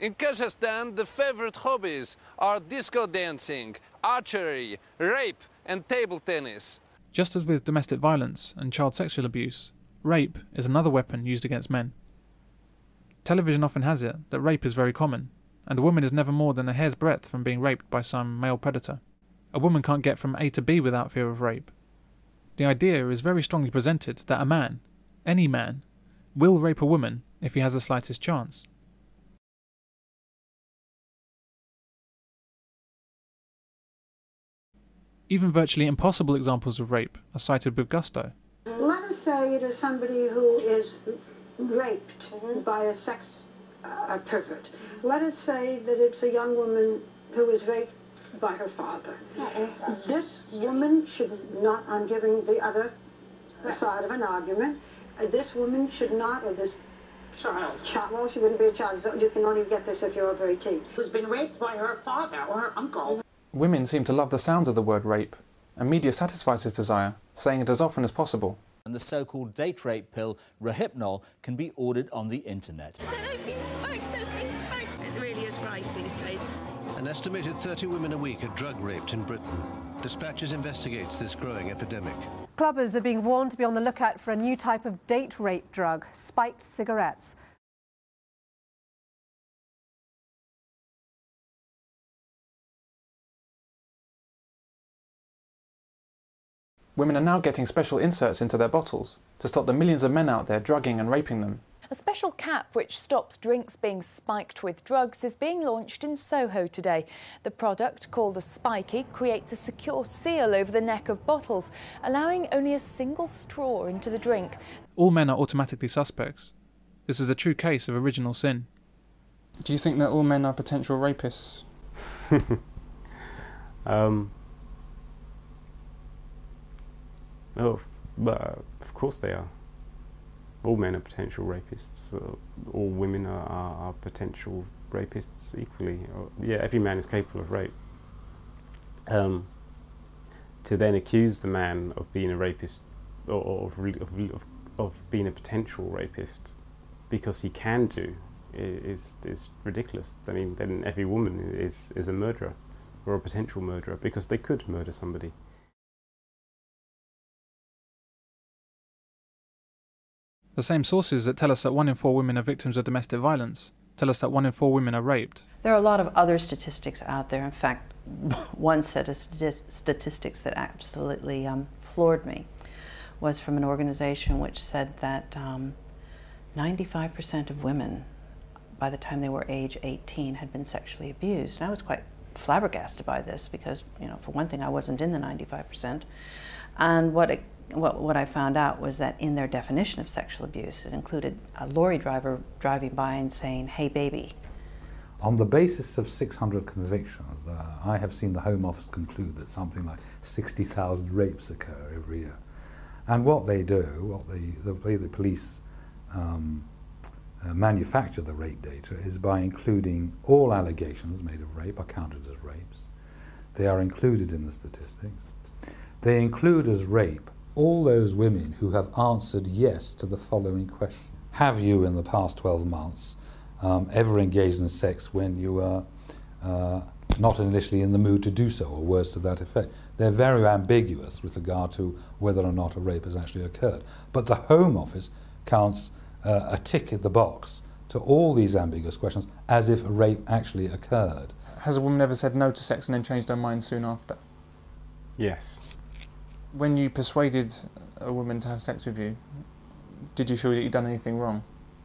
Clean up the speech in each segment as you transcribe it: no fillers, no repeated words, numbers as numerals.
In Kazakhstan, the favorite hobbies are disco dancing, archery, rape, and table tennis. Just as with domestic violence and child sexual abuse, rape is another weapon used against men. Television often has it that rape is very common, and a woman is never more than a hair's breadth from being raped by some male predator. A woman can't get from A to B without fear of rape. The idea is very strongly presented that a man, any man, will rape a woman if he has the slightest chance. Even virtually impossible examples of rape are cited with gusto. Let us say it is somebody who is raped by a sex pervert. Let us say that it's a young woman who is raped by her father. This woman should not, I'm giving the other side of an argument, this woman should not, or this child, well, she wouldn't be a child, you can only get this if you're over 18. Who's been raped by her father or her uncle. Women seem to love the sound of the word rape, and media satisfies this desire, saying it as often as possible. And the so-called date rape pill, Rohypnol, can be ordered on the internet. So they've been smoked, they've been smoked. It really is rife these days. An estimated 30 women a week are drug raped in Britain. Dispatches investigates this growing epidemic. Clubbers are being warned to be on the lookout for a new type of date rape drug, spiked cigarettes. Women are now getting special inserts into their bottles to stop the millions of men out there drugging and raping them. A special cap which stops drinks being spiked with drugs is being launched in Soho today. The product, called a Spiky, creates a secure seal over the neck of bottles, allowing only a single straw into the drink. All men are automatically suspects. This is a true case of original sin. Do you think that all men are potential rapists? Oh, but of course they are. All men are potential rapists. All women are potential rapists equally. Yeah, every man is capable of rape. To then accuse the man of being a rapist or of being a potential rapist because he can do is ridiculous. I mean, then every woman is a murderer or a potential murderer because they could murder somebody. The same sources that tell us that 1 in 4 women are victims of domestic violence tell us that 1 in 4 women are raped. There are a lot of other statistics out there. In fact, one set of statistics that absolutely floored me was from an organization which said that 95% of women, by the time they were age 18, had been sexually abused. And I was quite flabbergasted by this because, you know, for one thing, I wasn't in the 95%. And what I found out was that in their definition of sexual abuse, it included a lorry driver driving by and saying, "Hey, baby." On the basis of 600 convictions, I have seen the Home Office conclude that something like 60,000 rapes occur every year. And what they do, the way the police manufacture the rape data is by including all allegations made of rape are counted as rapes. They are included in the statistics. They include as rape all those women who have answered yes to the following question. Have you, in the past 12 months, ever engaged in sex when you were not initially in the mood to do so, or words to that effect? They're very ambiguous with regard to whether or not a rape has actually occurred. But the Home Office counts a tick in the box to all these ambiguous questions as if a rape actually occurred. Has a woman ever said no to sex and then changed her mind soon after? Yes. When you persuaded a woman to have sex with you, did you feel that you'd done anything wrong?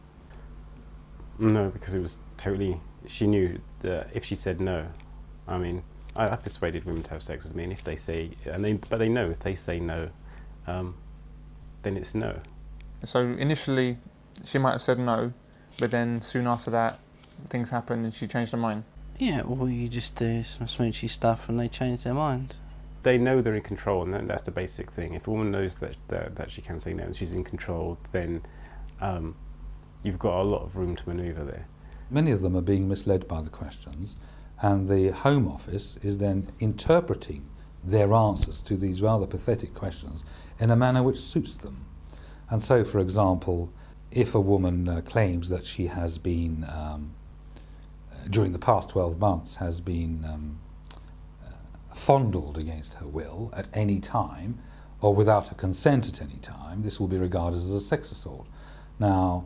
No, because it was totally, she knew that if she said no, I mean, I persuaded women to have sex with me, and if they say, but they know if they say no, then it's no. So initially, she might have said no, but then soon after that, things happened and she changed her mind? Yeah, well, you just do some smoochy stuff and they change their mind. They know they're in control, and that's the basic thing. If a woman knows that she can say no and she's in control, then you've got a lot of room to manoeuvre there. Many of them are being misled by the questions, and the Home Office is then interpreting their answers to these rather pathetic questions in a manner which suits them. And so, for example, if a woman claims that she has been during the past 12 months has been fondled against her will at any time, or without her consent at any time, this will be regarded as a sex assault. Now,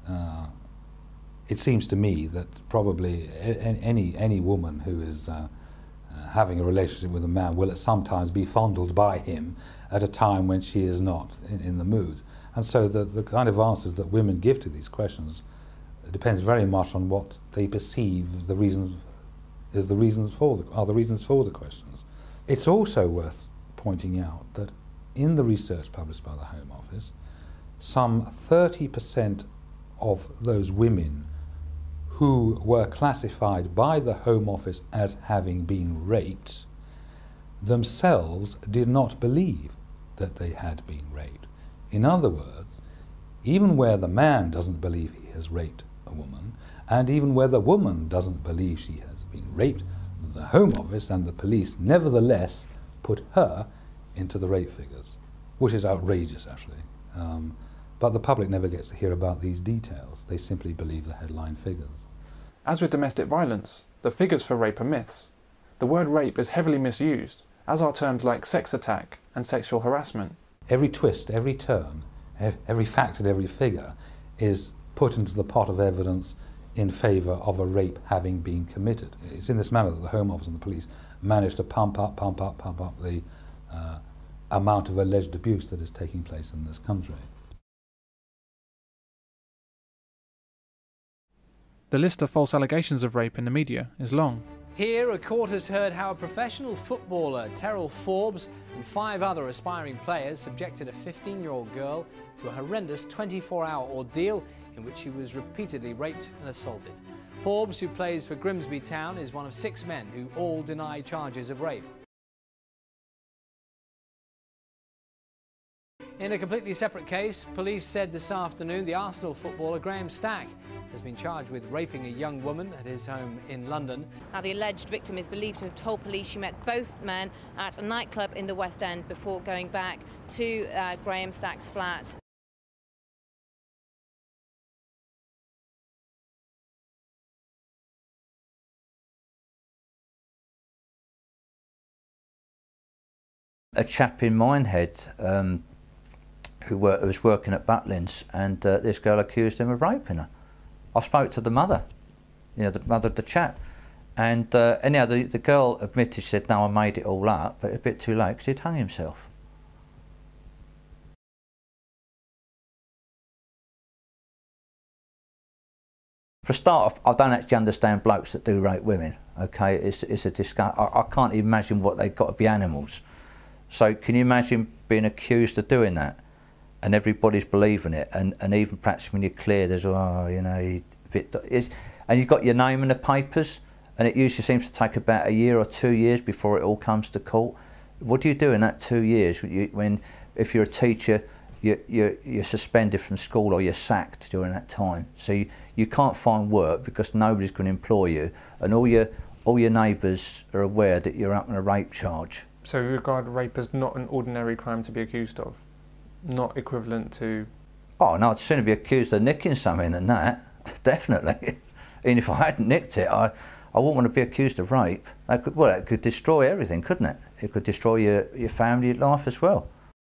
it seems to me that probably any woman who is having a relationship with a man will at some times be fondled by him at a time when she is not in the mood. And so the kind of answers that women give to these questions depends very much on what they perceive the reasons for the questions. It's also worth pointing out that in the research published by the Home Office, some 30% of those women who were classified by the Home Office as having been raped themselves did not believe that they had been raped. In other words, even where the man doesn't believe he has raped a woman, and even where the woman doesn't believe she has been raped, the Home Office and the police nevertheless put her into the rape figures, which is outrageous actually. But the public never gets to hear about these details. They simply believe the headline figures. As with domestic violence, the figures for rape are myths. The word rape is heavily misused, as are terms like sex attack and sexual harassment. Every twist, every turn, every fact and every figure is put into the pot of evidence in favour of a rape having been committed. It's in this manner that the Home Office and the police manage to pump up the amount of alleged abuse that is taking place in this country. The list of false allegations of rape in the media is long. Here, a court has heard how a professional footballer, Terrell Forbes, and 5 other aspiring players subjected a 15-year-old girl to a horrendous 24-hour ordeal in which she was repeatedly raped and assaulted. Forbes, who plays for Grimsby Town, is one of 6 men who all deny charges of rape. In a completely separate case, police said this afternoon the Arsenal footballer Graham Stack has been charged with raping a young woman at his home in London. Now, the alleged victim is believed to have told police she met both men at a nightclub in the West End before going back to Graham Stack's flat. A chap in Minehead who was working at Butlins, and this girl accused him of raping her. I spoke to the mother, the mother of the chap, and anyhow, the girl admitted, she said, no, I made it all up, but a bit too late because he'd hung himself. For a start off, I don't actually understand blokes that do rape women, okay? It's a disgust. I can't even imagine what they've got to be animals. So can you imagine being accused of doing that? And everybody's believing it, and even perhaps when you're clear, there's, and you've got your name in the papers, and it usually seems to take about a year or 2 years before it all comes to court. What do you do in that 2 years when if you're a teacher, you're suspended from school or you're sacked during that time? So you can't find work because nobody's going to employ you, and all your neighbours are aware that you're up on a rape charge. So you regard rape as not an ordinary crime to be accused of? Not equivalent to... Oh no, I'd sooner be accused of nicking something than that, definitely. Even if I hadn't nicked it, I wouldn't want to be accused of rape. That could destroy everything, couldn't it? It could destroy your family life as well.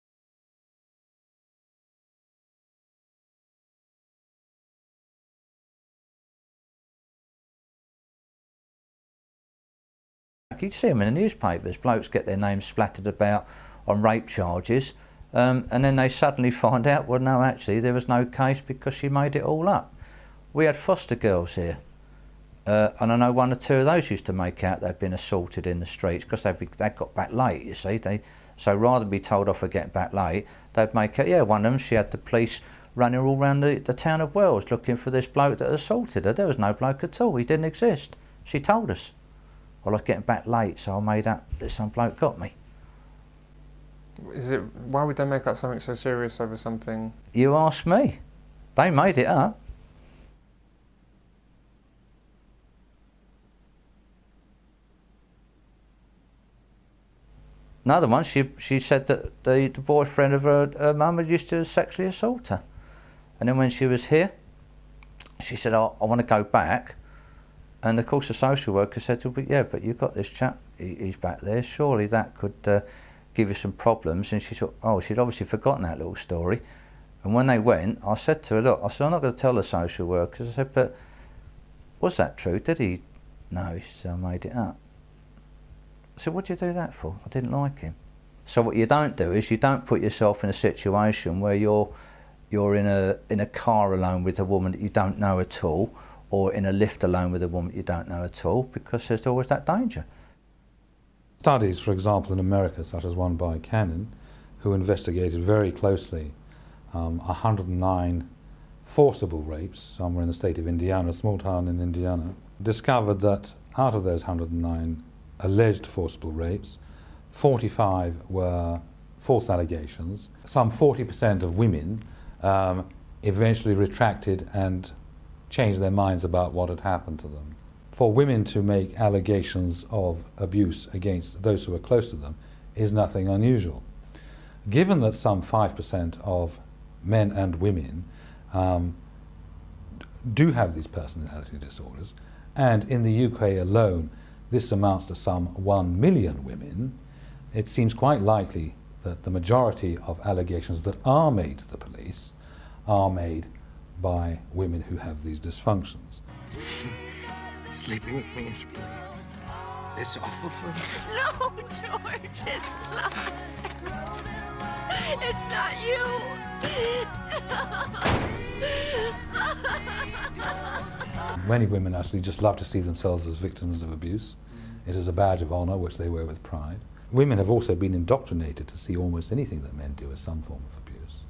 You see them in the newspapers, blokes get their names splattered about on rape charges, and then they suddenly find out, well no, actually there was no case because she made it all up. We had foster girls here, and I know 1 or 2 of those used to make out they'd been assaulted in the streets because they got back late, you see. So rather than be told off for getting back late, they'd make out, yeah, one of them, she had the police running all around the town of Wells looking for this bloke that assaulted her. There was no bloke at all, he didn't exist. She told us. Well, I was getting back late, so I made up that some bloke got me. Why would they make up something so serious over something? You ask me. They made it up. Another one, she said that the boyfriend of her mum had used to sexually assault her. And then when she was here, she said, I want to go back. And of course the social worker said to her, yeah, but you've got this chap, he's back there, surely that could give you some problems. And she thought, oh, she'd obviously forgotten that little story. And when they went, I said to her, look, I said, I'm not going to tell the social workers. I said, but was that true? Did he? No, he said, I made it up. I said, what did you do that for? I didn't like him. So what you don't do is you don't put yourself in a situation where you're in a car alone with a woman that you don't know at all, or in a lift alone with a woman you don't know at all, because there's always that danger. Studies, for example, in America, such as one by Cannon, who investigated very closely 109 forcible rapes, somewhere in the state of Indiana, a small town in Indiana, discovered that out of those 109 alleged forcible rapes, 45 were false allegations. Some 40% of women eventually retracted and changed their minds about what had happened to them. For women to make allegations of abuse against those who are close to them is nothing unusual. Given that some 5% of men and women do have these personality disorders, and in the UK alone this amounts to some 1 million women, it seems quite likely that the majority of allegations that are made to the police are made by women who have these dysfunctions. Sleeping with me is it's awful for me. No, George, it's not. It's not you. Many women actually just love to see themselves as victims of abuse. It is a badge of honour which they wear with pride. Women have also been indoctrinated to see almost anything that men do as some form of abuse.